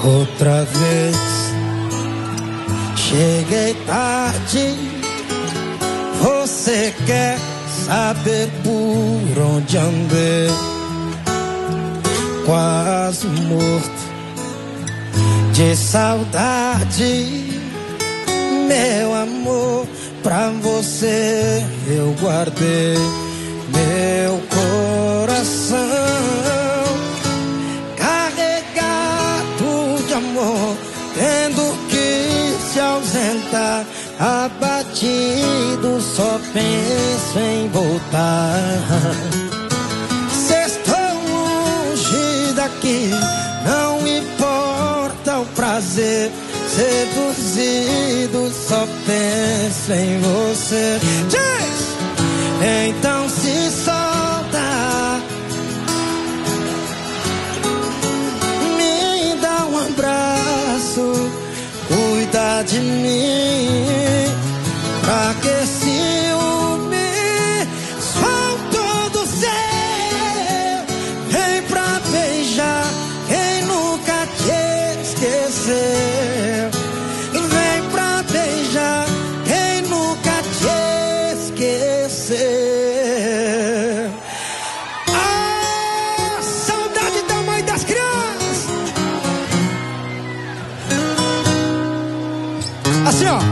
Outra vez cheguei tarde. Você quer saber por onde andei? Quase morto de saudade. Meu amor, pra você eu guardei meu coração carregado de amor, tendo que se ausentar. Abatido, só penso em voltar. Se estou longe daqui, não importa o prazer. Seduzido, só penso em você. Diz! Então se solta, me dá um abraço, cuida de mim. Pra que ciúme, sou todo seu. Vem pra beijar quem nunca te esqueceu. Vem pra beijar quem nunca te esqueceu. Ah, saudade da mãe das crianças. Assim, ó.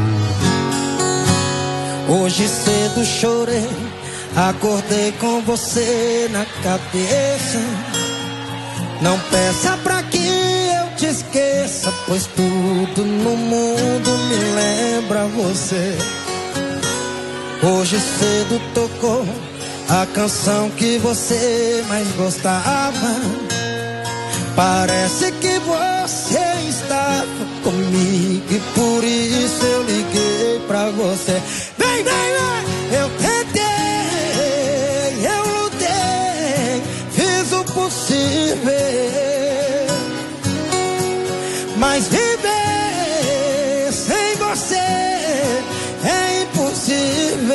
Hoje cedo chorei, acordei com você na cabeça. Não peça pra que eu te esqueça, pois tudo no mundo me lembra você. Hoje cedo tocou a canção que você mais gostava. Parece que você estava comigo e por isso eu liguei pra você. Vem, vem, vem! Eu tentei, eu lutei, fiz o possível, mas viver sem você é impossível.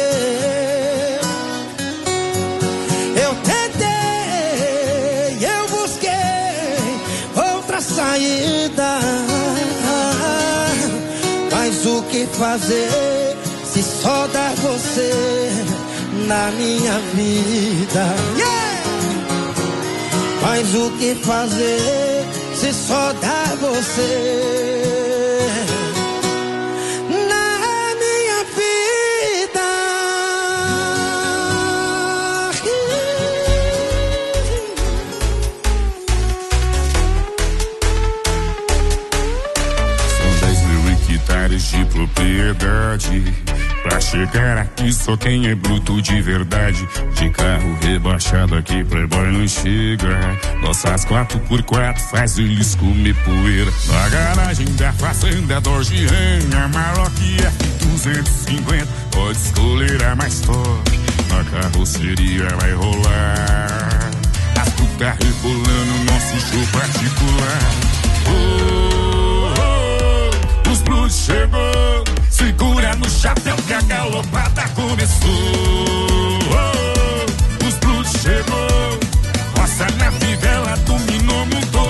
Eu tentei, eu busquei outra saída, mas o que fazer se só dá você na minha vida? Yeah! Mas o que fazer se só dá você na minha vida? São 10.000 hectares de propriedade. Pra chegar aqui só quem é bruto de verdade. De carro rebaixado aqui playboy não chega. Nossas 4x4 faz eles comer poeira. Na garagem da fazenda Dodge Ram, Amarok F250. Pode escolher a mais top, na carroceria vai rolar. As putas rebolando nosso show particular. Os blues chegou, segura no chapéu que a galopada começou. Os blues chegou, roça na fivela, dominou, montou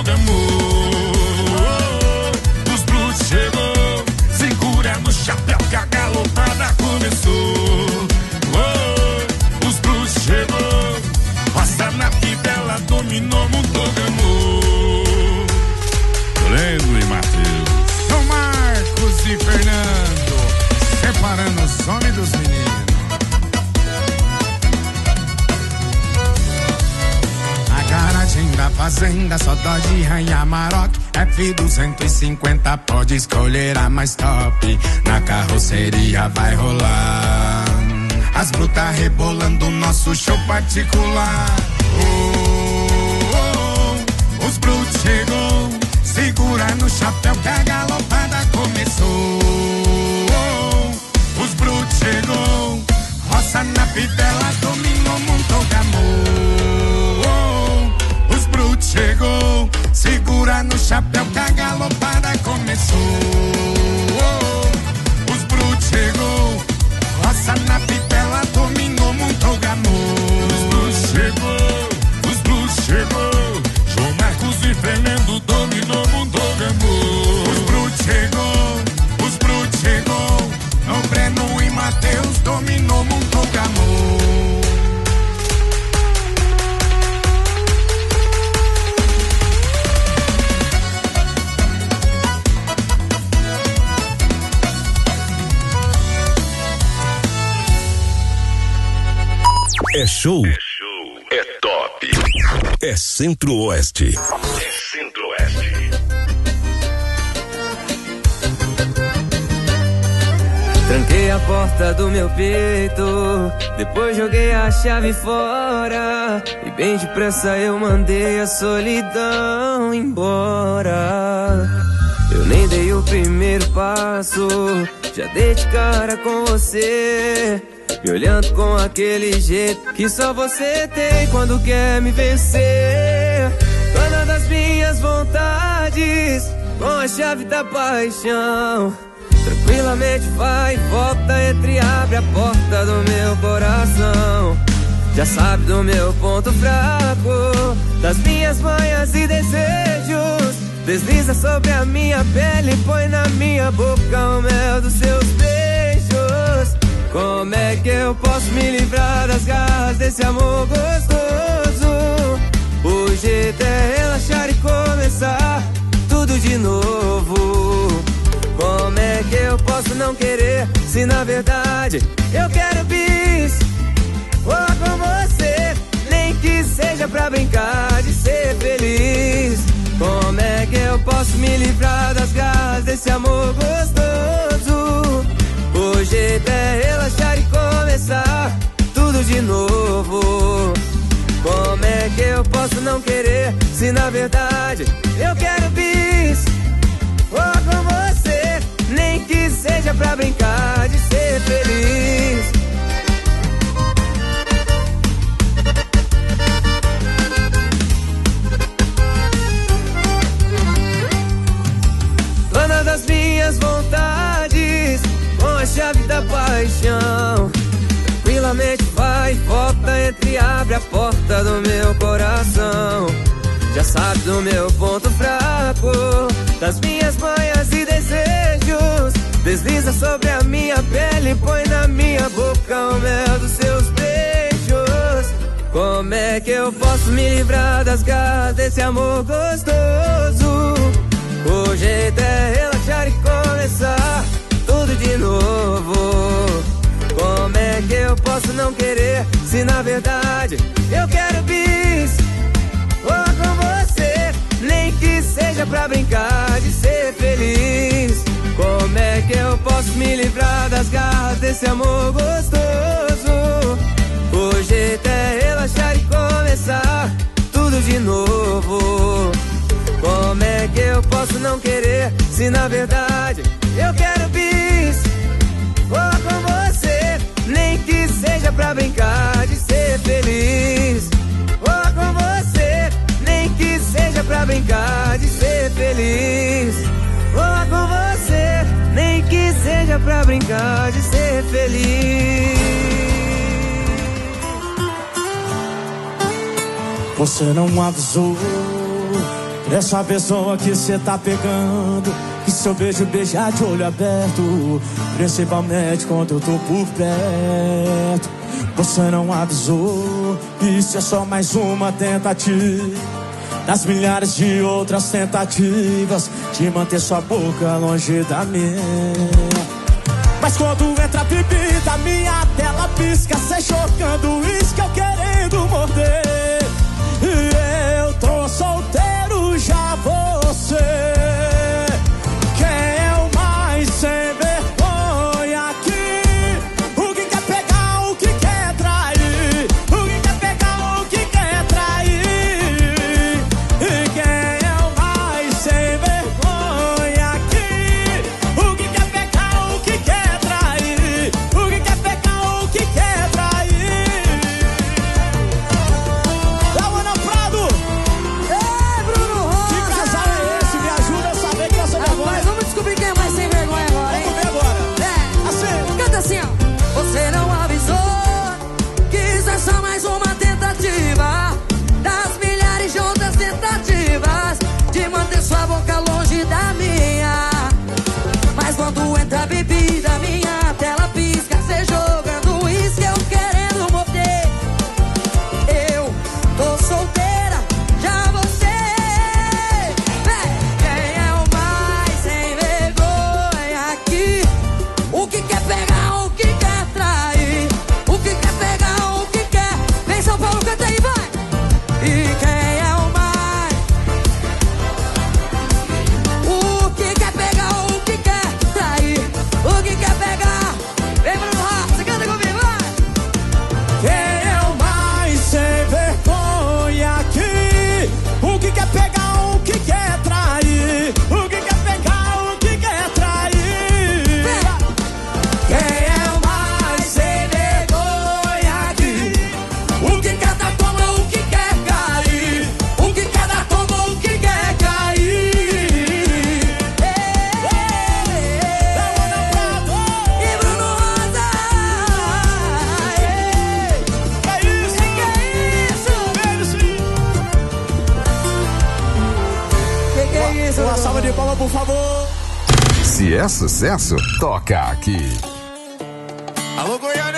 amor. Os blues chegou, segura no chapéu que a galopada começou. Os blues chegou, roça na fivela, dominou, montou amor. Lendo e Matheus, São Marcos e Fernando, separando os homens dos meninos. A garagem da fazenda só Dodge Ram, Amarok F250. Pode escolher a mais top, na carroceria vai rolar. As brutas rebolando nosso show particular. Os brutos chegou, segura no chapéu que a galopada começou. Os brutos chegou, roça na fivela, dominou, montou amor. Os brutos chegou, segura no chapéu que a galopada começou. Os brutos chegou, roça na fivela, dominou, montou amor. Os brutos chegou, os brutos chegou. João Marcos e Fernando dominou, montou amor. É show. É top. É Centro-Oeste. É Centro-Oeste. Tranquei a porta do meu peito, depois joguei a chave fora, e bem depressa eu mandei a solidão embora. Eu nem dei o primeiro passo, já dei de cara com você, me olhando com aquele jeito que só você tem quando quer me vencer. Dona das minhas vontades, com a chave da paixão, tranquilamente vai e volta, entra e abre a porta do meu coração. Já sabe do meu ponto fraco, das minhas manhas e desejos, desliza sobre a minha pele e põe na minha boca o mel dos seus beijos. Como é que eu posso me livrar das garras desse amor gostoso? O jeito é relaxar e começar tudo de novo. Como é que eu posso não querer, se na verdade eu quero bis? Vou com você, nem que seja pra brincar de ser feliz. Como é que eu posso me livrar das garras desse amor gostoso? O jeito é relaxar e começar tudo de novo. Como é que eu posso não querer, se na verdade eu quero bis? Vou com você, nem que seja pra brincar de ser feliz. Dona das minhas vontades, com a chave da paixão, tranquilamente vai e volta, entra e abre a porta do meu coração. Já sabe do meu ponto fraco, das minhas manhas e desejos, desliza sobre a minha pele e põe na minha boca o mel dos seus beijos. Como é que eu posso me livrar das garras desse amor gostoso? O jeito é relaxar e começar tudo de novo. Como é que eu posso não querer, se na verdade eu quero bis? Vou com você, nem que seja pra brincar de ser feliz. Como é que eu posso me livrar das garras desse amor gostoso? O jeito é relaxar e começar tudo de novo. Como é que eu posso não querer, se na verdade eu quero bis? Vou com você, nem que seja pra brincar de ser feliz. Vou com você, nem que seja pra brincar de ser feliz. Vou com você, nem que seja pra brincar de ser feliz. Você não avisou dessa pessoa que cê tá pegando, que seu beijo beija de olho aberto, principalmente quando eu tô por perto. Você não avisou, isso é só mais uma tentativa das milhares de outras tentativas de manter sua boca longe da minha. Mas quando entra a bebida, minha tela pisca, cê jogando uísque, eu querendo morder. E eu tô solteiro, já você. Quem é o mais sem vergonha aqui? O que quer pegar, o que quer trair? O que quer pegar, o que quer trair? E quem é o mais sem vergonha aqui? O que quer pegar, o que quer trair? O que quer pegar, o que quer trair? Lauana Prado! Ei, Bruno Rosa! Que casal é esse? Me ajuda! palma, por favor. Se é sucesso, toca aqui. Alô, Goiânia!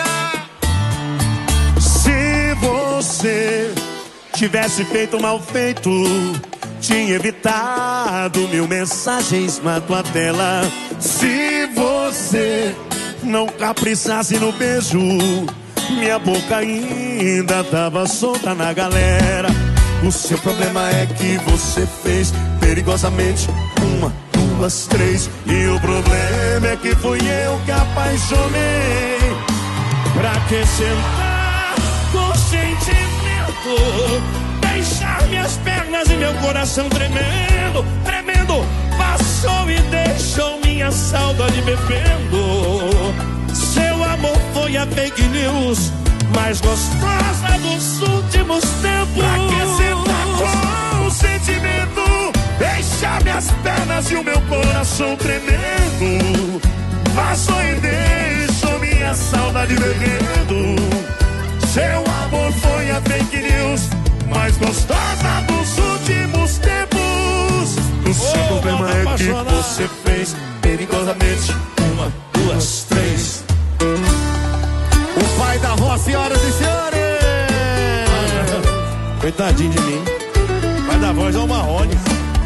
Se você tivesse feito mal feito, tinha evitado 1000 mensagens na tua tela. Se você não caprichasse no beijo, minha boca ainda tava solta na galera. O seu problema é que você fez perigosamente 1, 2, 3. E o problema é que fui eu que apaixonei. Pra que sentar com sentimento, deixar minhas pernas e meu coração tremendo, tremendo. Passou e deixou minha saudade bebendo. Seu amor foi a fake news mais gostosa dos últimos tempos. Pra que sentar com sentimento, deixar minhas pernas e o meu coração tremendo. Passou e deixou minha saudade bebendo. Seu amor foi a fake news mais gostosa dos últimos tempos. O seu problema é que você fez perigosamente 1, 2, 3. O pai da voz, senhoras e senhores. Coitadinho de mim. O pai da voz é o Marrone.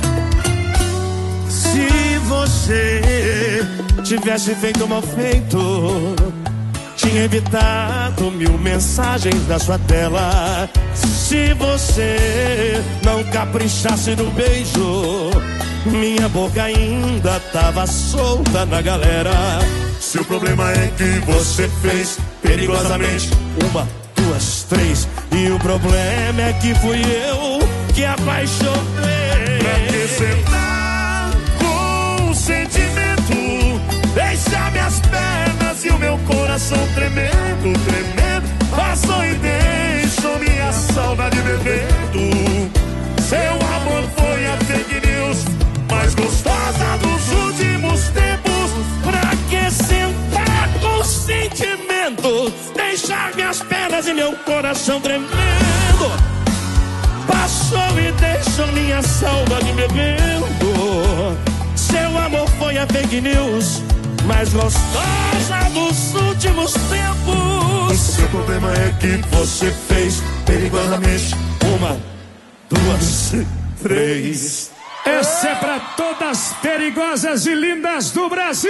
Se você tivesse feito mal feito, tinha evitado 1000 mensagens da sua tela. Se você não caprichasse no beijo, minha boca ainda tava solta na galera. Seu problema é que você fez perigosamente 1, 2, 3. E o problema é que fui eu que apaixonei. Pra que sentar com sentimento, deixar minhas pernas e o meu coração tremendo, tremendo. Passou e deixou minha saudade bebendo. Seu amor foi a fake news mais gostosa dos últimos tempos. Pra que sentar com sentimento, deixar minhas pernas e meu coração tremendo. Passou e deixou minha saudade bebendo. Seu amor foi a fake news mais gostosa dos últimos tempos. Seu problema é que você fez perigosamente 1, 2, 3. Essa é pra todas perigosas e lindas do Brasil.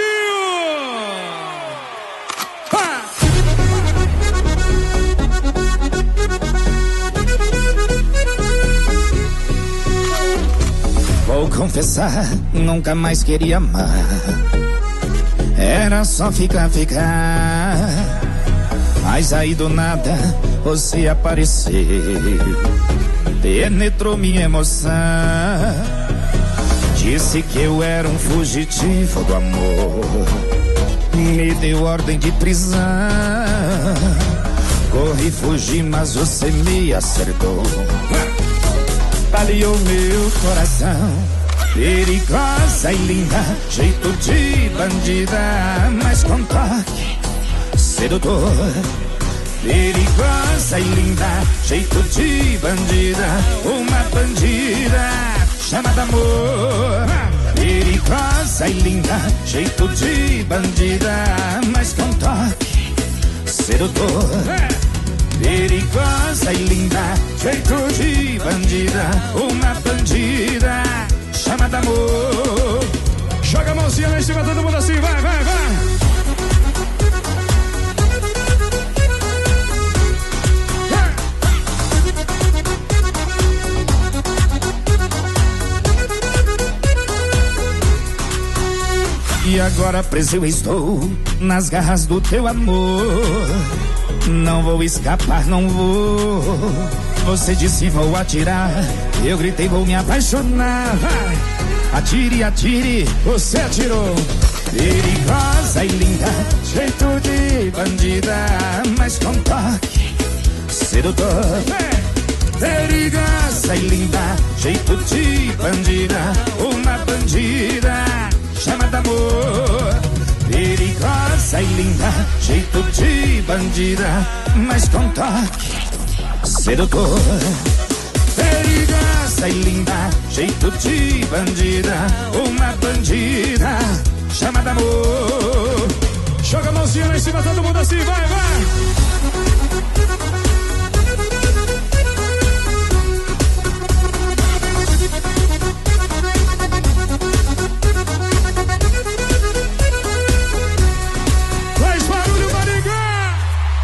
Vou confessar, nunca mais queria amar. Era só ficar. Mas aí do nada você apareceu, penetrou minha emoção. Disse que eu era um fugitivo do amor, me deu ordem de prisão. Corri, fugi, mas você me acertou, baleou meu coração. Perigosa e linda, jeito de bandida, mas com toque sedutor. Perigosa e linda, jeito de bandida, uma bandida chamada amor. Perigosa e linda, jeito de bandida, mas com toque sedutor. Perigosa e linda, jeito de bandida, uma bandida chamada amor. Joga a mãozinha lá em cima, todo mundo assim, vai. E agora preso eu estou nas garras do teu amor. Não vou escapar, não vou. Você disse vou atirar, eu gritei vou me apaixonar. Atire, atire, você atirou. Perigosa e linda, jeito de bandida, mas com toque sedutor. Perigosa e linda, jeito de bandida, uma bandida chamada amor. Perigosa e linda, jeito de bandida, mas com toque sedutor. Perigosa e linda, jeito de bandida, uma cima, todo mundo assim, vai, vai. Faz barulho, Maringá.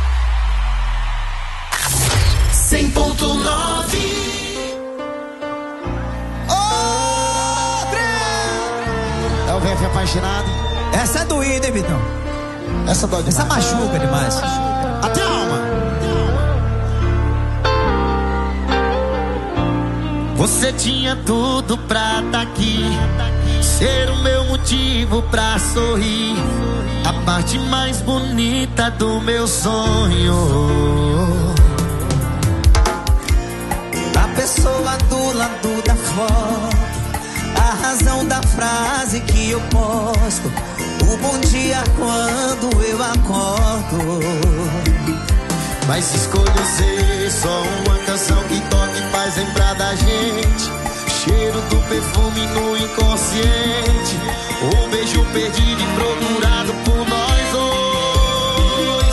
100.9. É o VF apaixonado. Essa é doída, hein, Vitão? Essa dói demais. Essa machuca demais. Até a alma. Você tinha tudo pra tá aqui, ser o meu motivo pra sorrir, a parte mais bonita do meu sonho. A pessoa do lado da foto, a razão da frase que eu posto, o bom dia quando eu acordo. Mas escolho ser só uma canção que toca e faz lembrar da gente, cheiro do perfume no inconsciente, um beijo perdido e procurado por nós dois.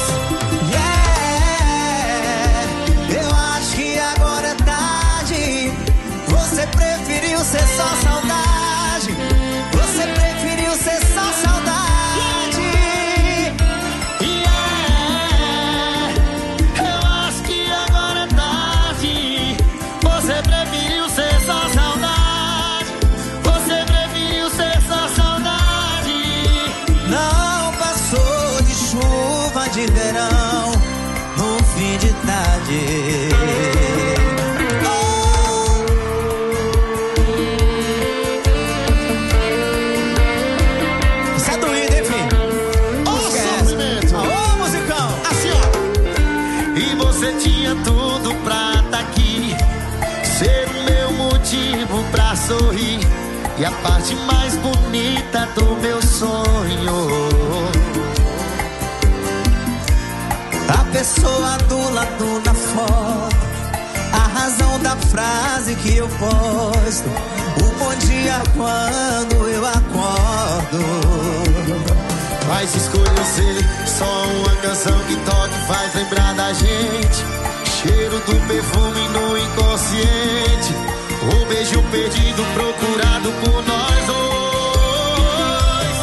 Yeah, eu acho que agora é tarde. Você preferiu ser só saudade. Você preferiu ser só saudade. Yeah, eu acho que agora é tarde. Você preferiu ser só saudade. Você preferiu ser só saudade. Não passou de chuva de verão no fim de tarde. Você tinha tudo pra tá aqui, ser o meu motivo pra sorrir, e a parte mais bonita do meu sonho. A pessoa do lado da foto, a razão da frase que eu posto, o bom dia quando eu acordo. Mas escolho ser só uma canção que toca e faz lembrar da gente, cheiro do perfume no inconsciente, um beijo perdido procurado por nós dois.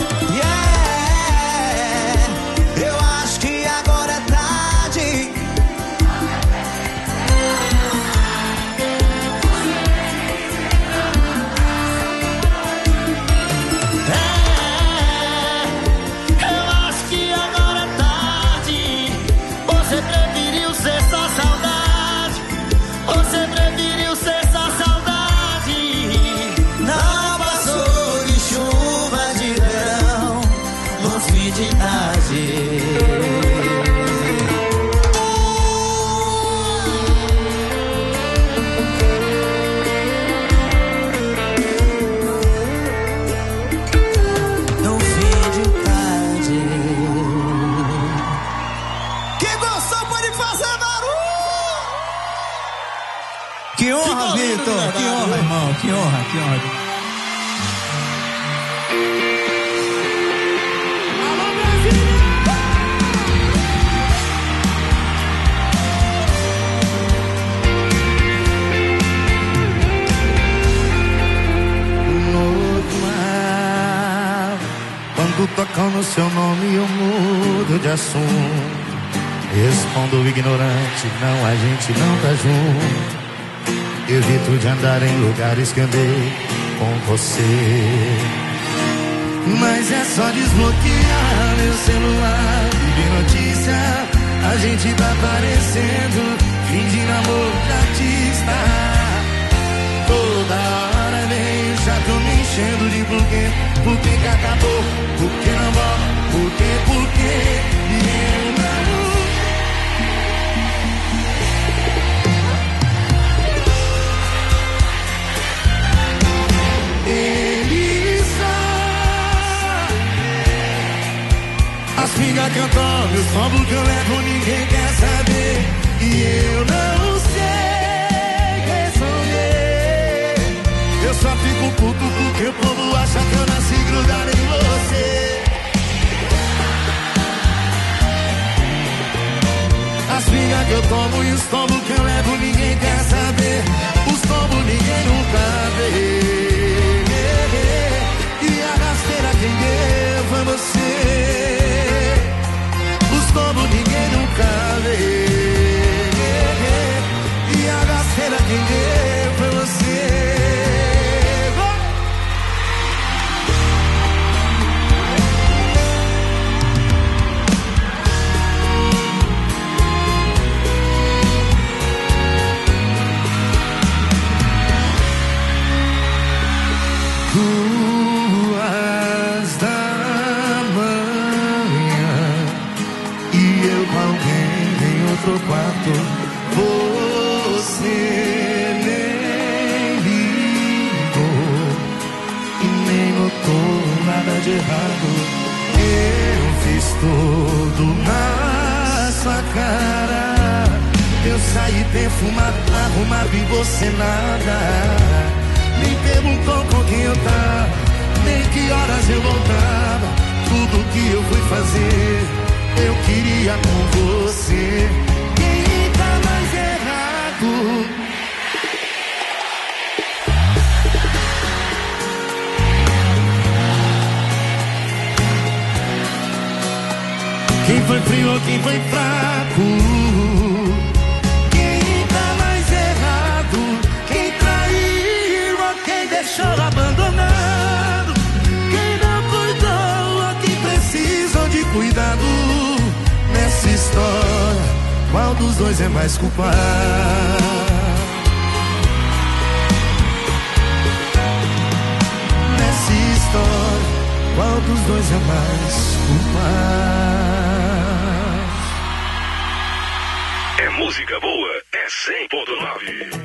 Yeah, eu acho que agora é tarde. Que honra, Vitor! Que honra, irmão! Que honra, que honra! Alô, Brasília! Normal. Quando tocam no seu nome eu mudo de assunto. Respondo ignorante, não, a gente não tá junto. Evito de andar em lugares que andei com você. Mas é só desbloquear meu celular e ver notícia. A gente tá parecendo fim de namoro de artista. Toda hora vem o chato me enchendo de porquê. Por que que acabou? Por que não volta? Por que? E eu não. Ele só as pingas cantando, os tombos que eu levo ninguém quer saber. E eu não sei responder. Eu só fico puto porque o povo acha que eu nasci grudado em você. de errado eu fiz tudo na sua cara. Eu saí perfumado, arrumado e você nada. Nem perguntou com quem eu tava, nem que horas eu voltava. Tudo que eu fui fazer, eu queria com você. Quem tá mais errado? Quem foi frio ou quem foi fraco? Quem tá mais errado? Quem traiu ou quem deixou abandonado? Quem não cuidou ou quem precisou de cuidado? Nessa história, qual dos dois é mais culpado? Nessa história, qual dos dois é mais culpado? É música boa, é 100.9.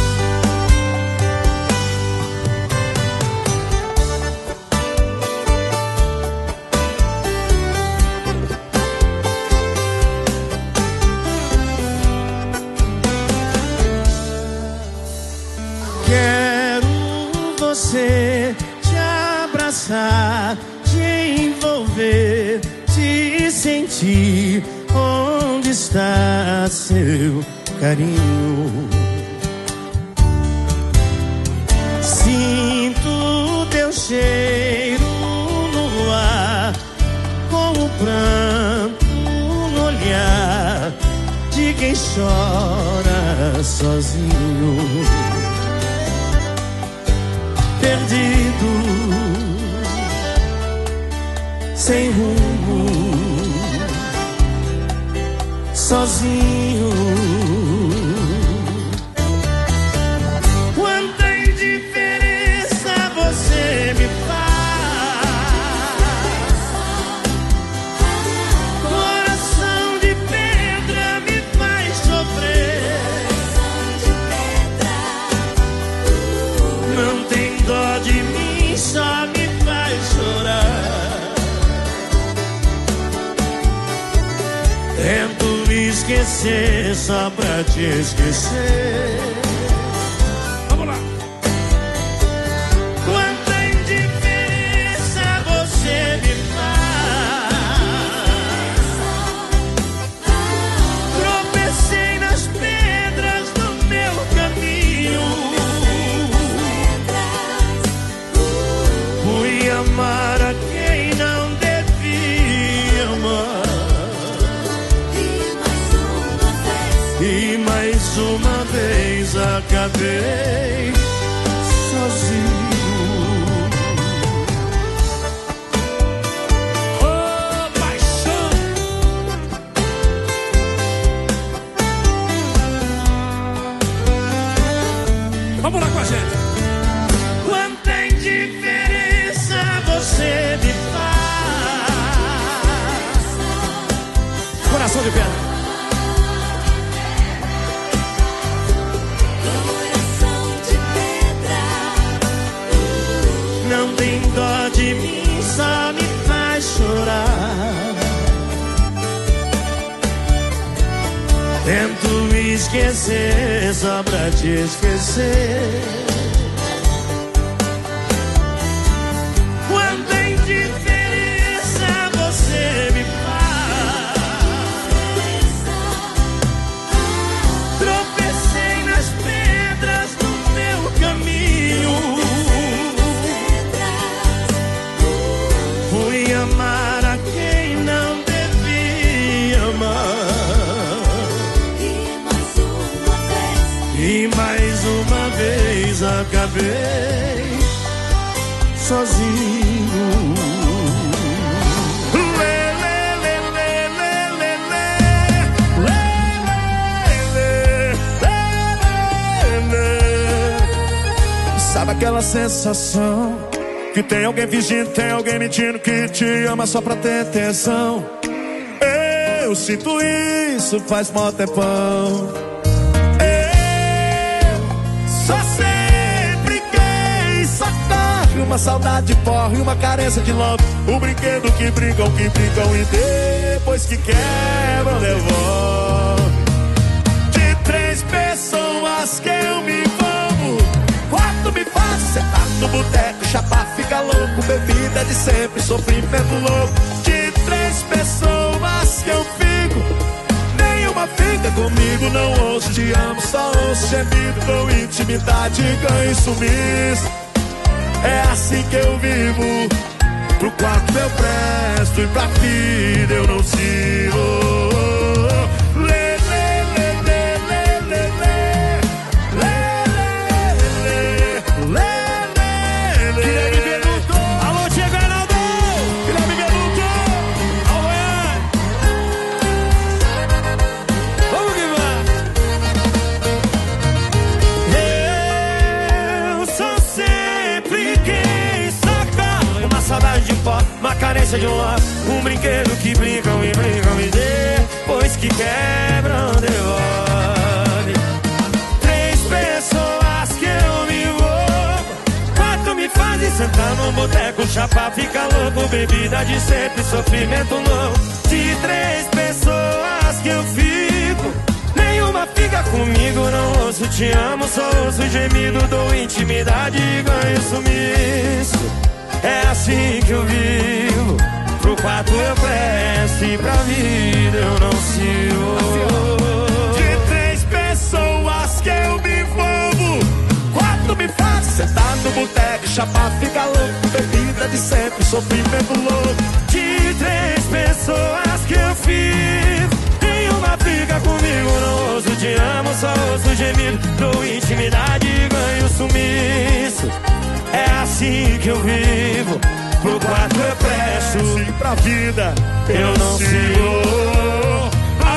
Quero você te abraçar, te envolver, te sentir. Onde está seu carinho? Sinto teu cheiro no ar, com o pranto no olhar de quem chora sozinho, perdido, sem rumo, sozinho. Quanta indiferença você me faz. Coração de pedra me faz sofrer. Não tem dó de mim, só me faz chorar. Tento esquecer só pra te esquecer. Vamos lá. Quanta indiferença você me faz. Tropecei nas pedras do meu caminho. Fui amar a quem não devia amar. E mais uma vez acabei sozinho. Oh, paixão! Vamos lá com a gente. Quanta indiferença você me faz. Coração de pedra. Não tem dó de mim, só me faz chorar. Tento esquecer só pra te esquecer. Quanta indiferença você me faz. Tropecei nas pedras do meu caminho. Fui amar a quem não devia amar. E mais uma vez acabei sozinho. Sabe aquela sensação que tem alguém fingindo, tem alguém mentindo que te ama só pra ter atenção? Eu sinto isso faz mó tempão. Eu só sempre quis sacar uma saudade de porra e uma carência de love. O brinquedo que brincam e depois que quebram devolve. De 3 pessoas que eu me envolvo, 4 me fazem sentar no boteco, chapar, fica louco, bebida de sempre, sofrimento louco. De 3 pessoas que eu fico, nenhuma fica comigo, não ouço te amo, só ouço gemido, dou intimidade, ganho sumiço. É assim que eu vivo, pro quarto eu presto e pra vida eu não sirvo. Uma carência de um lado, um brinquedo que brincam e depois que quebram devolve. 3 pessoas que eu me envolvo, 4 me fazem sentar num boteco, chapar, fica louco, bebida de sempre, sofrimento novo. De 3 pessoas que eu fico, nenhuma fica comigo, não ouço te amo, só ouço gemido, dou intimidade e ganho sumiço. É assim que eu vivo, pro quarto eu presto e pra vida eu não sirvo. De 3 pessoas que eu me envolvo, 4 me fazem sentar no boteco, chapar, fica louco, bebida de sempre, sofrimento louco. De 3 pessoas que eu fico, nenhuma fica comigo, não ouço te amo, só ouço gemido, dou intimidade e ganho sumiço. É assim que eu vivo, pro quarto eu presto e pra vida eu não sigo.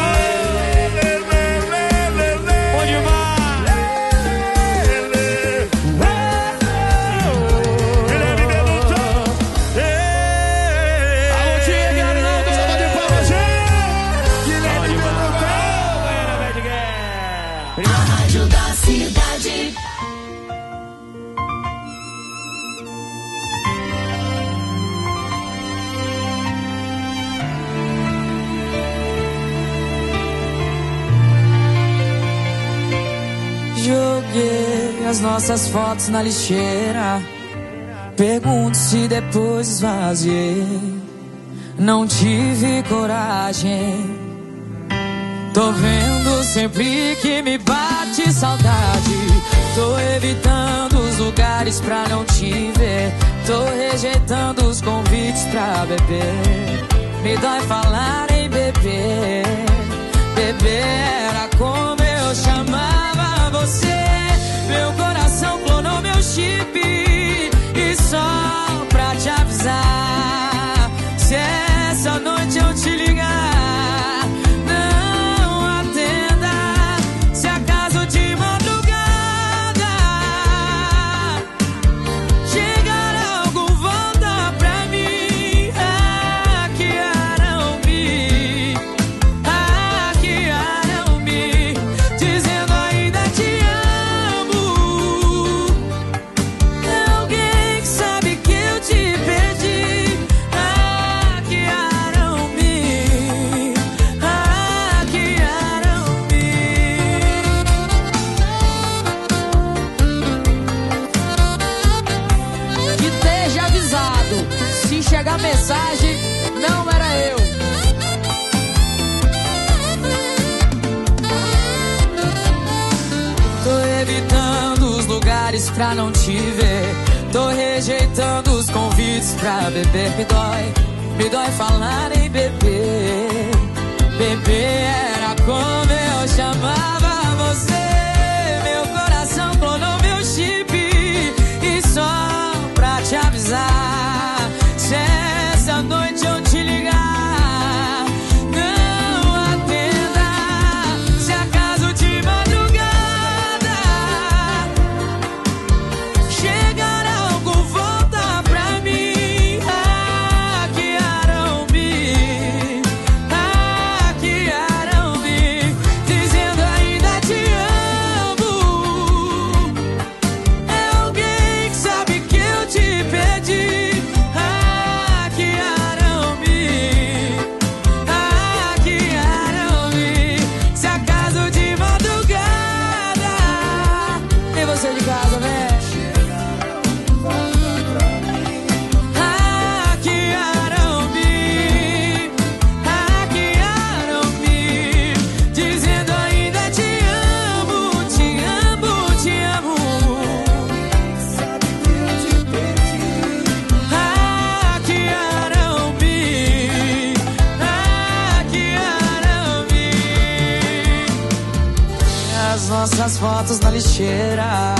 Onde vai? Guilherme Benuto. Alô, tia, garoto, salva de palmas, Guilherme Benuto. A Rádio da Cidade. Joguei as nossas fotos na lixeira, pergunto se depois esvaziei. Não tive coragem. Tô vendo sempre que me bate saudade. Tô evitando os lugares pra não te ver. Tô rejeitando os convites pra beber. Me dói falar em beber. Beber era como eu chamava você. Meu coração clonou meu chip. E só pra te avisar, se essa noite eu te ligar, não atenda. Se acaso de madrugada chegar algum, volta pra mim. Hackearam-me, dizendo ainda te amo. Alguém que sabe que eu te perdi. Hackearam-me. Que esteja avisado, se chegar mensagem, não era eu. Tô evitando os lugares pra não te ver. Tô rejeitando os convites pra beber. Me dói falar em beber. Beber era como eu chamava você. Meu coração clonou meu chip. E só pra te avisar, se essa noite eu te ligar, não atenda. Se acaso de madrugada chegar algum, volta pra mim. Hackearam-me, dizendo ainda te amo. É alguém que sabe que eu te perdi. as fotos na lixeira.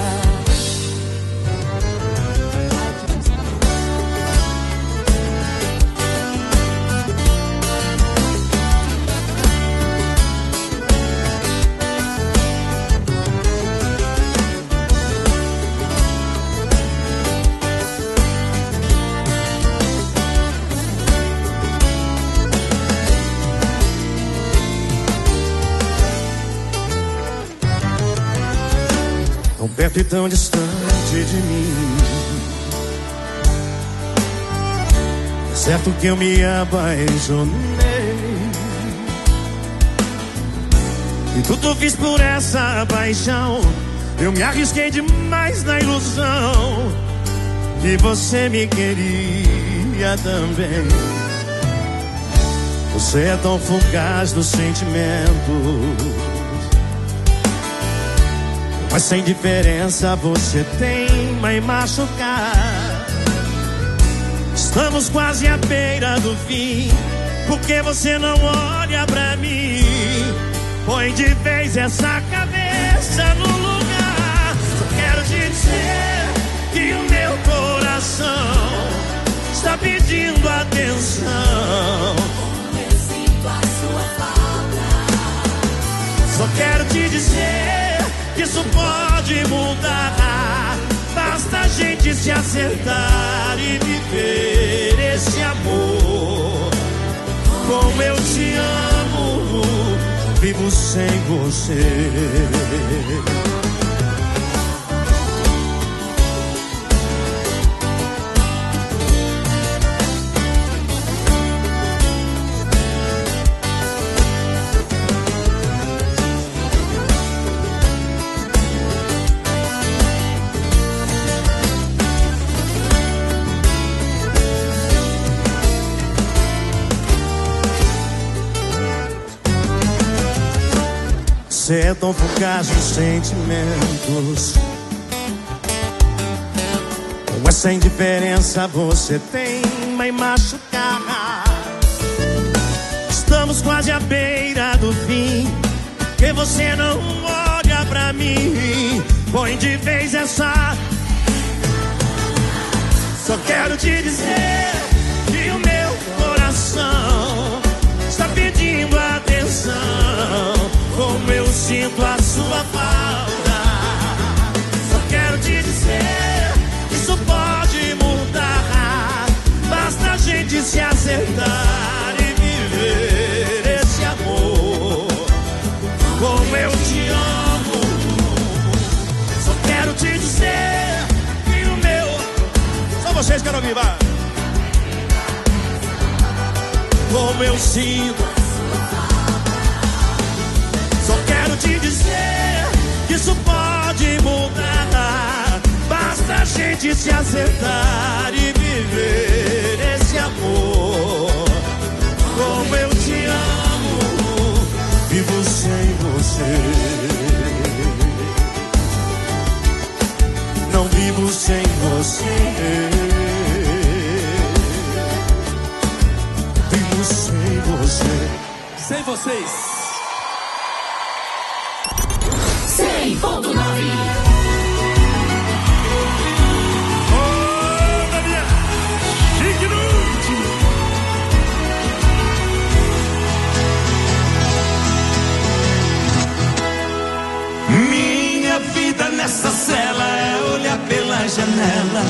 Tão perto e tão distante de mim. É certo que eu me apaixonei e tudo fiz por essa paixão. Eu me arrisquei demais na ilusão que você me queria também. Você é tão fugaz dos sentimentos, mas sem diferença você teima em machucar. Estamos quase à beira do fim, porque você não olha pra mim. Põe de vez essa cabeça no lugar. Só quero te dizer que o meu coração está pedindo atenção. Eu sinto a sua falta. Só quero te dizer que isso pode mudar. Basta a gente se acertar e viver esse amor. Como eu te amo, vivo sem você. Você é tão fugaz dos sentimentos, com essa indiferença você teima em machucar. Estamos quase à beira do fim, porque você não olha pra mim. Põe de vez essa. Só quero te dizer que o meu coração está pedindo atenção. Como eu sinto a sua falta. Só quero te dizer que isso pode mudar. Basta a gente se acertar e viver esse amor. Como eu te amo. Só quero te dizer que o meu. Só vocês querem ouvir, vai. Como eu sinto. Só quero te dizer que isso pode mudar. Basta a gente se acertar e viver esse amor. Como eu te amo, vivo sem você. Não vivo sem você. Vivo sem você. Sem vocês. 100.9. Minha vida nessa cela é olhar pela janela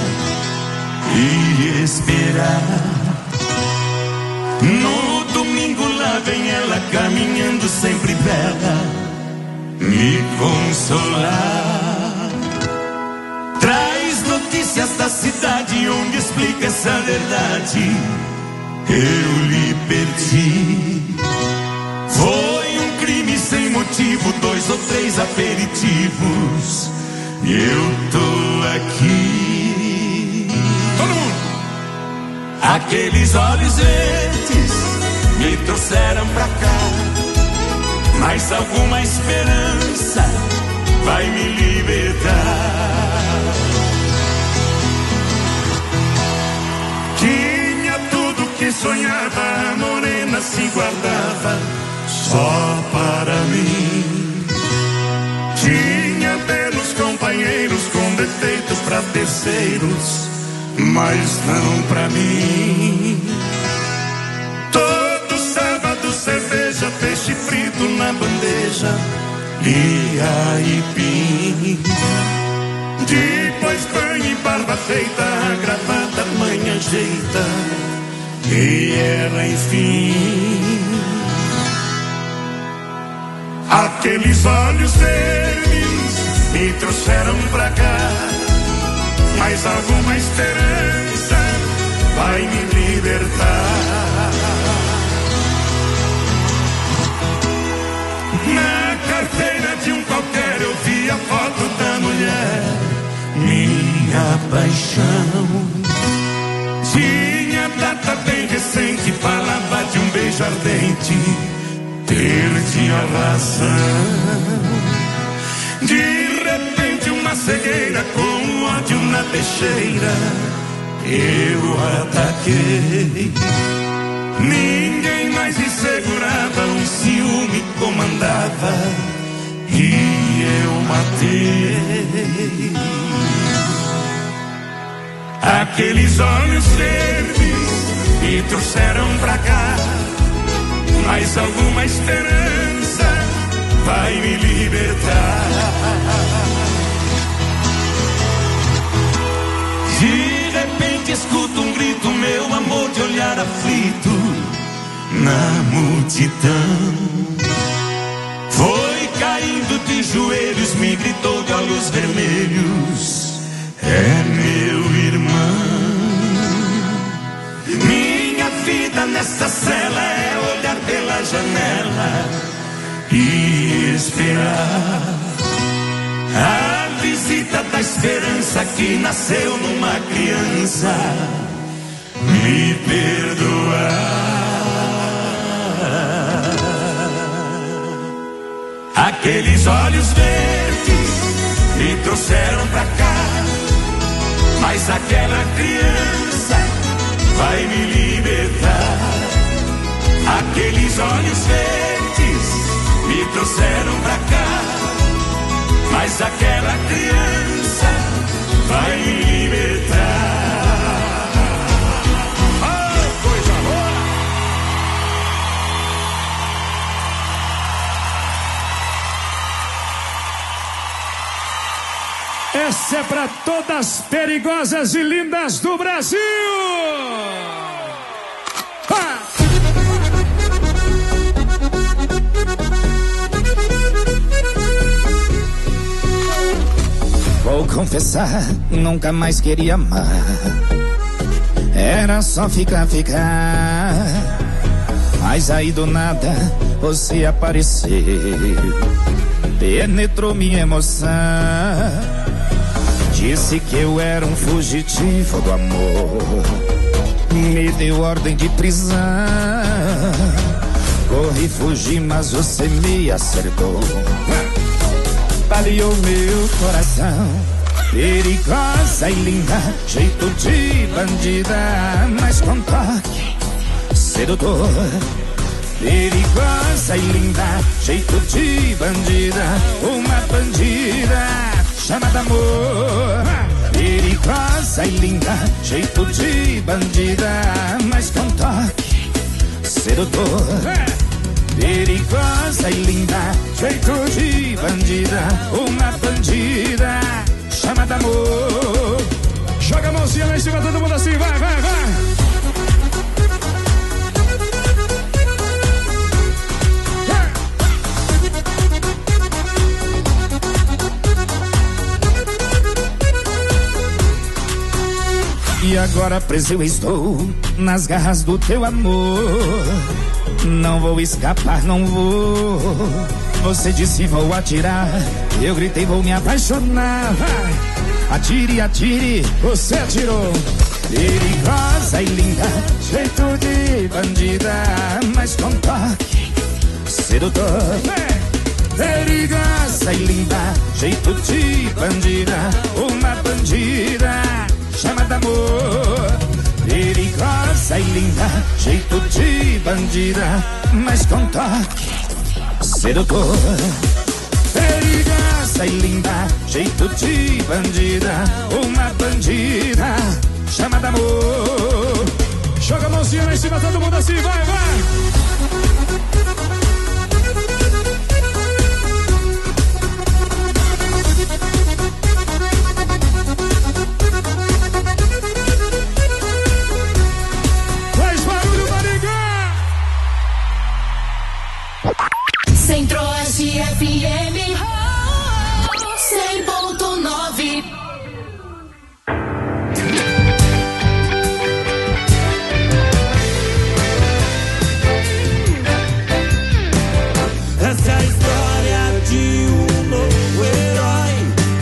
e esperar. No domingo lá vem ela caminhando sempre bela me consolar. Traz notícias da cidade onde explica essa verdade. Eu lhe perdi. Foi um crime sem motivo, 2 ou 3 aperitivos e eu tô aqui. Todo mundo. Aqueles olhos verdes me trouxeram pra cá, mas alguma esperança vai me libertar. Tinha tudo que sonhava, a morena se guardava só para mim. defeitos pra terceiros, mas não pra mim. Todo sábado cerveja, peixe frito na bandeja e aipim. Depois banho e barba feita, a gravata mãe ajeita e ela enfim. Aqueles olhos verdes me trouxeram pra cá, mas alguma esperança vai me libertar. Na carteira de um qualquer eu vi a foto da mulher, minha paixão. Tinha data bem recente, falava de um beijo ardente, perdi a razão. De repente uma cegueira com ódio na peixeira, eu ataquei. Ninguém mais me segurava, um ciúme comandava e eu matei. Aqueles olhos verdes me trouxeram pra cá, mas alguma esperança vai me libertar. De repente escuto um grito, meu amor, de olhar aflito na multidão. Foi caindo de joelhos, me gritou de olhos vermelhos, é meu irmão. Minha vida nessa cela é olhar pela janela e esperar a visita da esperança que nasceu numa criança me perdoar. Aqueles olhos verdes me trouxeram pra cá, mas aquela criança vai me libertar. Aqueles olhos verdes me trouxeram pra cá, mas aquela criança vai me libertar. Oh, coisa boa! Essa é pra todas as perigosas e lindas do Brasil! Vou confessar, nunca mais queria amar. Era só ficar. Mas aí do nada você apareceu, penetrou minha emoção. Disse que eu era um fugitivo do amor, me deu ordem de prisão. Corri, fugi, mas você me acertou, baleou meu coração. Perigosa e linda, jeito de bandida, mas com toque sedutor. Perigosa e linda, jeito de bandida, uma bandida chamada amor. Perigosa e linda, jeito de bandida, mas com toque sedutor. Perigosa e linda, jeito de bandida, uma bandida chamada amor. Joga a mãozinha lá em cima, todo mundo assim, vai. E agora preso eu estou nas garras do teu amor. Não vou escapar, não vou. Você disse vou atirar, eu gritei vou me apaixonar. Atire, atire, você atirou. Perigosa e linda, jeito de bandida, mas com toque sedutor. Perigosa e linda, jeito de bandida, uma bandida chamada amor. Perigosa e linda, jeito de bandida, mas com toque sedutor. Perigosa e linda, jeito de bandida, uma bandida chamada amor. Joga a mãozinha lá em cima, todo mundo assim, vai, vai. Faz barulho, Maringá. Centro-Oeste FM 100.9. Essa é a história de um novo herói.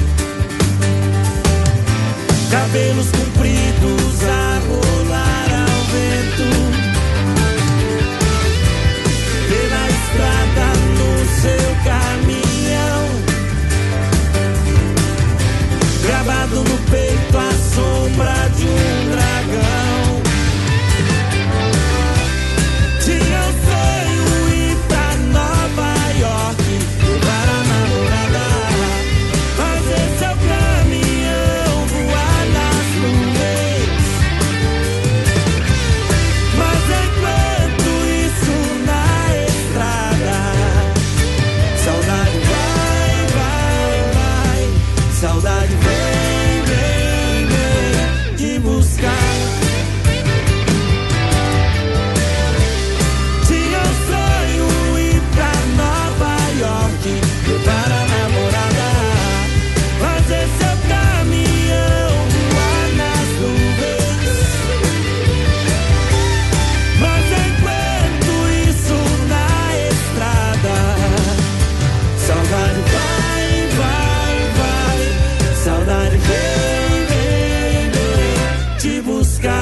Cabelos compridos a rolar ao vento, pela estrada no seu caminhão, gravado no peito a sombra de um dragão. Tinha um sonho ir pra Nova York, levar a namorada, fazer seu caminhão voar nas nuvens. Mas enquanto isso na estrada, saudade vai, vai, vai, saudade vem, vem, vem te buscar. Tinha um sonho ir pra Nova York, levar a namorada, fazer seu caminhão voar nas nuvens. Mas enquanto isso na estrada, saudade vai, vai, vai, saudade vem, vem, vem te buscar.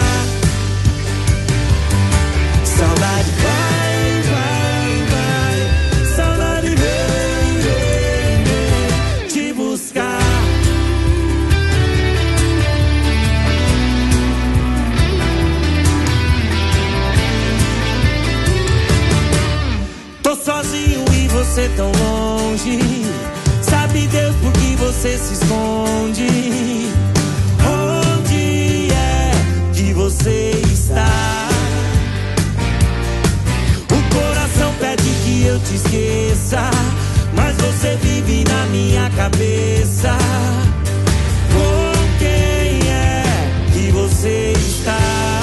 Saudade vai, vai, vai, saudade vem, vem, vem te buscar. Tô sozinho e você tão longe. Sabe Deus por que você se esconde? Onde é que você está? O coração pede que eu te esqueça, mas você vive na minha cabeça. Com quem é que você está?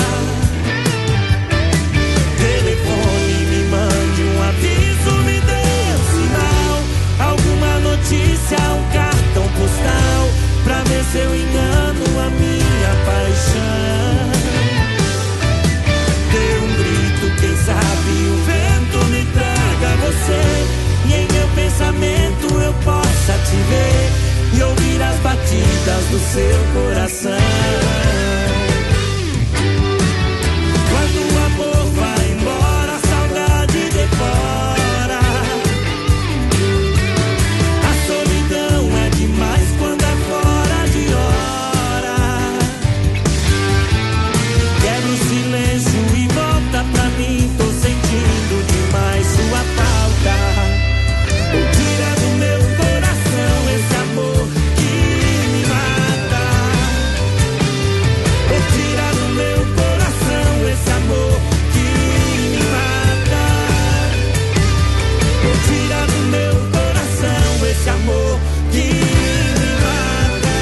Telefone, me mande um aviso, me dê um sinal, alguma notícia, um cartão postal, pra ver se eu engano a minha paixão. Dê um grito, quem sabe o vento me traga você, e em meu pensamento eu possa te ver e ouvir as batidas do seu coração. Quando o amor vai embora, a saudade devora. A solidão é demais quando é fora de hora. Quebra o silêncio e volta pra mim, tô sentindo demais sua falta. Tira do meu coração esse amor que me mata. Tira do meu coração esse amor que me mata. Tira do meu coração esse amor que me mata.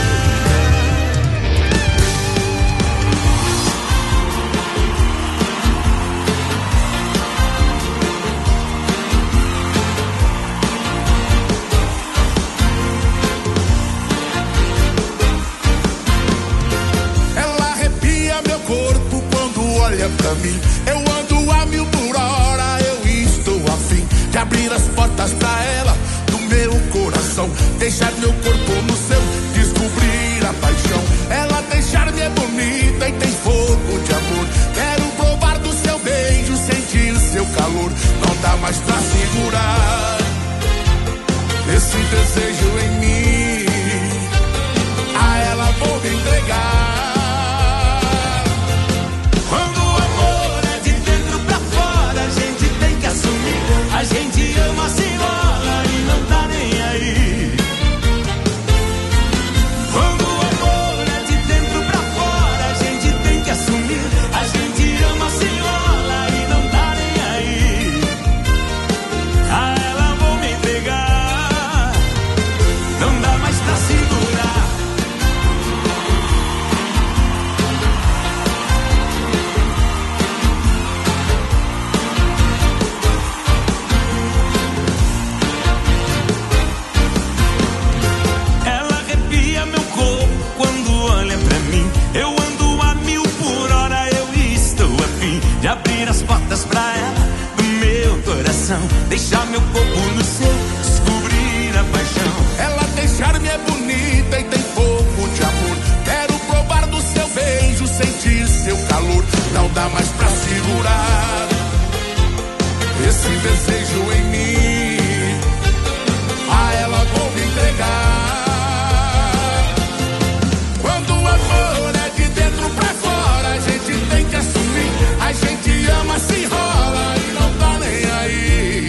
Ela arrepia meu corpo quando olha pra mim. Eu ando a 1000 por hora, eu estou afim de abrir as portas pra ela, do meu coração, deixar meu corpo no seu, descobrir a paixão. Ela deixar-me é bonita e tem fogo de amor. Quero provar do seu beijo, sentir seu calor. Não dá mais pra segurar esse desejo em mim. A ela vou me entregar. Quando o amor é de dentro pra fora, a gente tem que assumir. A gente ama, se rola e não tá nem aí. de abrir as portas pra ela, do meu coração, deixar meu corpo no seu, descobrir a paixão. Ela deixar-me é bonita e tem pouco de amor. Quero provar do seu beijo, sentir seu calor. Não dá mais pra segurar esse desejo em mim. A ela vou me entregar. Quando o amor é de dentro pra fora, a gente tem que assumir. A gente ama, se enrola e não tá nem aí.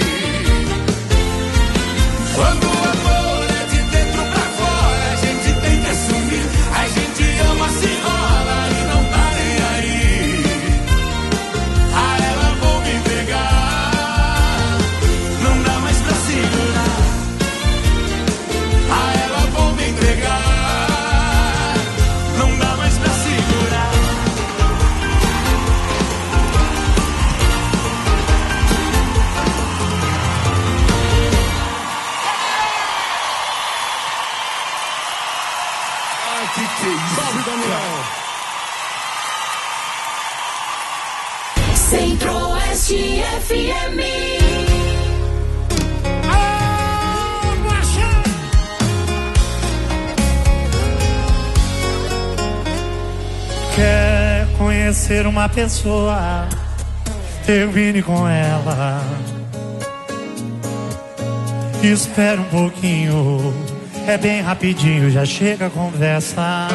Quando o amor é de dentro pra fora, a gente tem que assumir. A gente ama, se enrola e não tá nem aí. A ela vou me entregar. Não dá mais pra segurar. A ela vou me entregar. Não dá mais pra segurar. Que é isso? Salve, Daniel. Centro-Oeste FM. Quer conhecer uma pessoa, termine com ela. Espera um pouquinho, é bem rapidinho, já chega a conversa.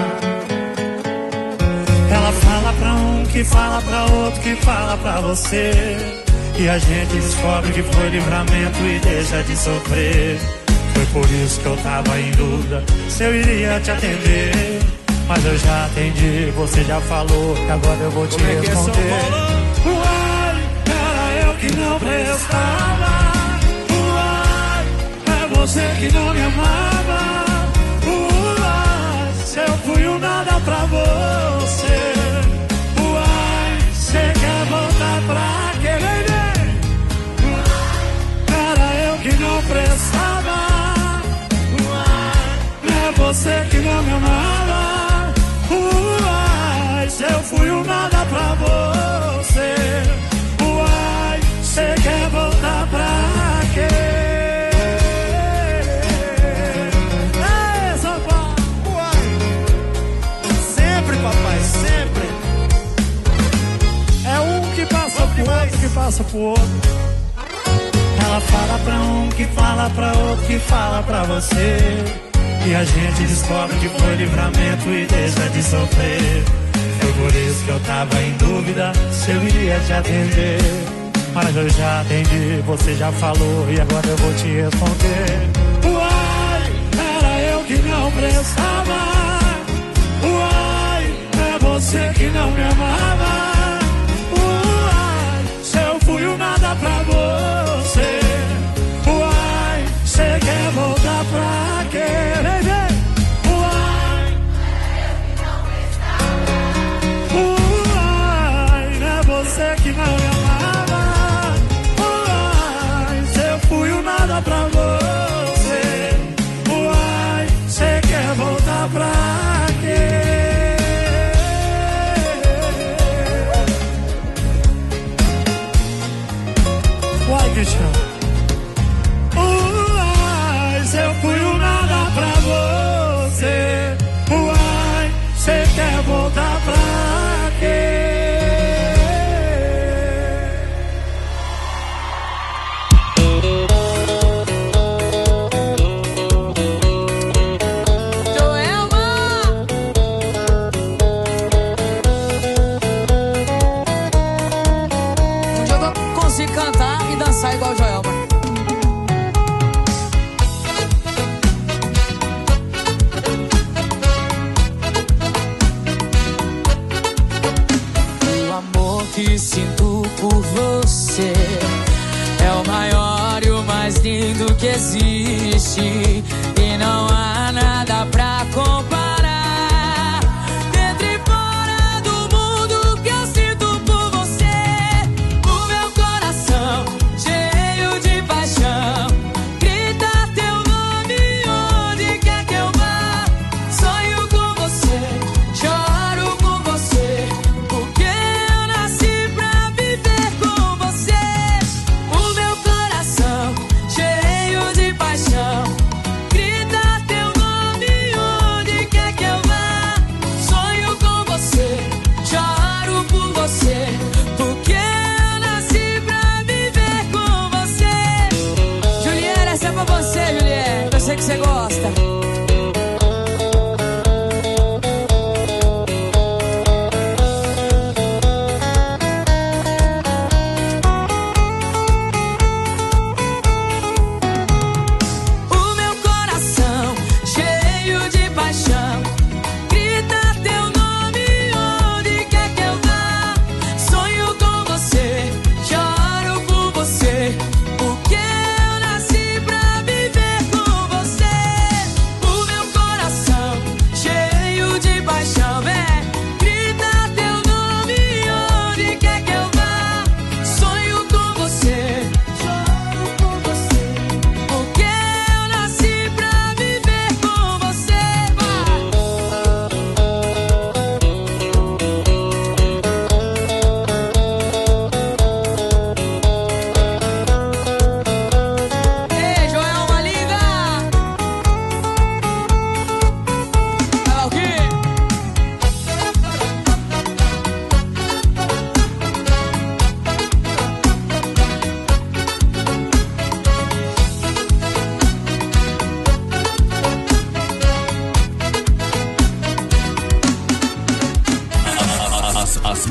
Ela fala pra um, que fala pra outro, que fala pra você. E a gente descobre que foi livramento e deixa de sofrer. Foi por isso que eu tava em dúvida se eu iria te atender. Mas eu já atendi, você já falou, que agora eu vou te responder. Uai, era eu que não prestava. Uai, é você que não me amava. Uai, se eu fui um nada pra você. Uai, você quer voltar pra querer? Era eu que não prestava. Uai, é você que não me amava. Uai, se eu fui um nada pra você. Uai, você quer voltar pra quê? Ei, Sofá! Uai, sempre, papai, sempre. É um que passa pro outro, que passa pro outro. Ela fala pra um, que fala pra outro, que fala pra você. E a gente descobre que foi livramento e deixa de sofrer. Foi por isso que eu tava em dúvida se eu iria te atender. Mas eu já atendi, você já falou e agora eu vou te responder. Uai, era eu que não prestava. Uai, é você que não me amava. Uai, se eu fui um nada pra você. Uai, você quer voltar pra quê? Você que não me amava. Uai, se eu fui um nada pra você. Uai, você quer voltar pra quê? Uai, Cristiano. Uai, se eu fui um nada pra você. Uai, você quer voltar pra quê? Sai igual o Joelma. O amor que sinto por você é o maior e o mais lindo que existe. E não há nada pra comparar. Dentro e fora do mundo que eu sinto por você. O meu coração cheio de paixão, grita teu nome onde quer que eu vá. Sonho com você, choro com você, porque eu nasci pra viver.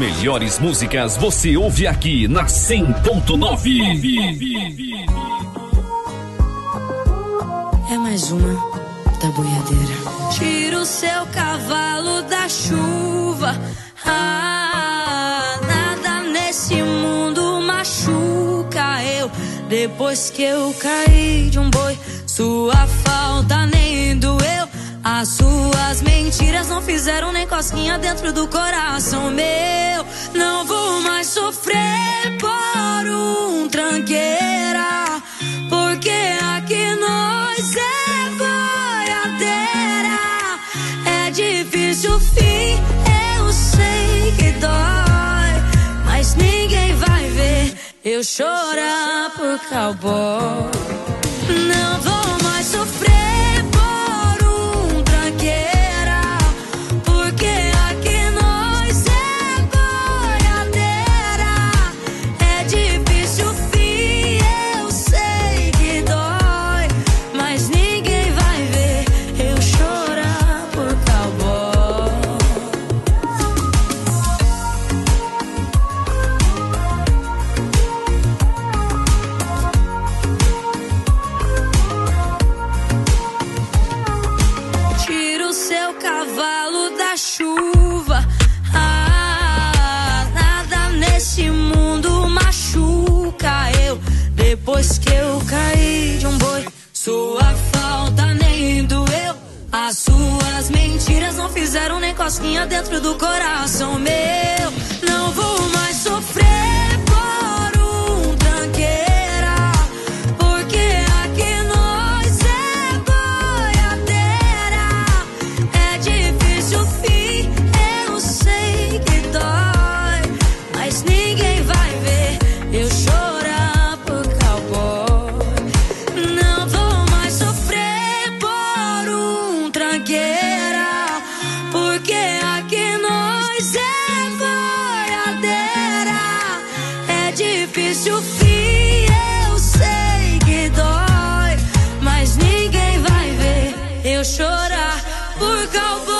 melhores músicas você ouve aqui na 100.9. É mais uma da boiadeira. Tira o seu cavalo da chuva. Nada nesse mundo machuca eu. Depois que eu caí de um boi, sua falta nem doeu. As suas mentiras não fizeram nem cosquinha dentro do coração meu. Não vou mais sofrer por um tranqueira, porque aqui nós é boiadeira. É difícil o fim, eu sei que dói, mas ninguém vai ver eu chorar por cowboy. Não vou mais sofrer por um tranqueira, porque aqui nós é boiadeira. É difícil o fim, eu sei que dói, mas ninguém vai ver eu chorar por cowboy. Tira o seu cavalo da chuva. Nada nesse mundo machuca eu. Depois que eu caí de um boi, sua falta nem doeu. As suas mentiras não fizeram nem cosquinha dentro do coração meu. Não vou mais sofrer por um tranqueira, porque aqui nós é boiadeira. É difícil o fim, eu sei que dói, mas ninguém vai ver eu chorar por cowboy. Não vou mais sofrer por um tranqueira, porque aqui nós é boiadeira. É difícil o fim, eu sei que dói, mas ninguém vai ver eu chorar por cowboy.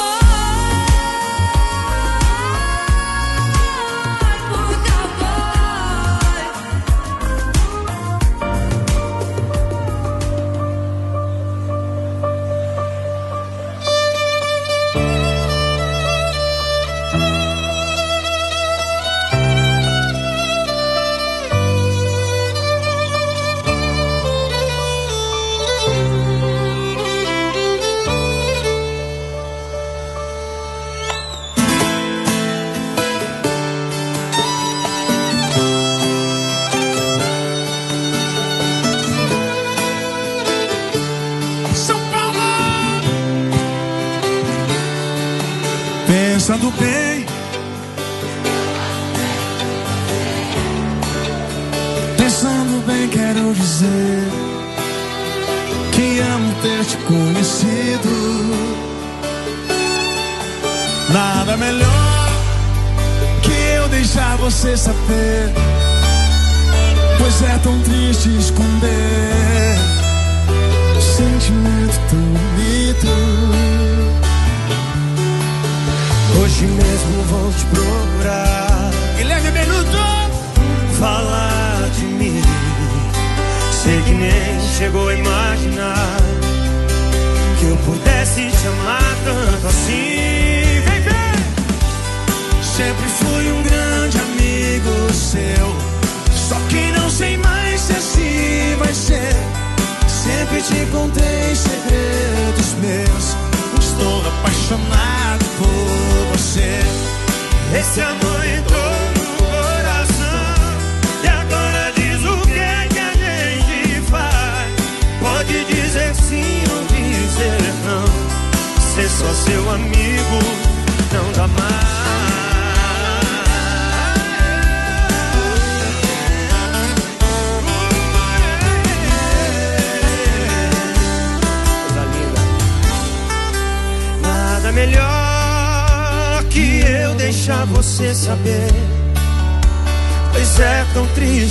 Por cowboy. São Paulo. Pensando bem, pensando bem, quero dizer que amo ter te conhecido. Nada melhor que eu deixar você saber, pois é tão triste esconder sentimento tão bonito. Hoje mesmo vou te procurar. Guilherme Benuto, falar de mim. Sei que nem chegou a imaginar que eu pudesse te amar tanto assim. Vem ver! sempre fui um grande amigo seu, só que não sei mais se assim vai ser. Sempre te contei segredos meus, estou apaixonado por você. Esse amor entrou no coração e agora diz o que é que a gente faz. Pode dizer sim ou dizer não, ser só seu amigo não dá mais. Nada melhor que eu deixar você saber, pois é tão triste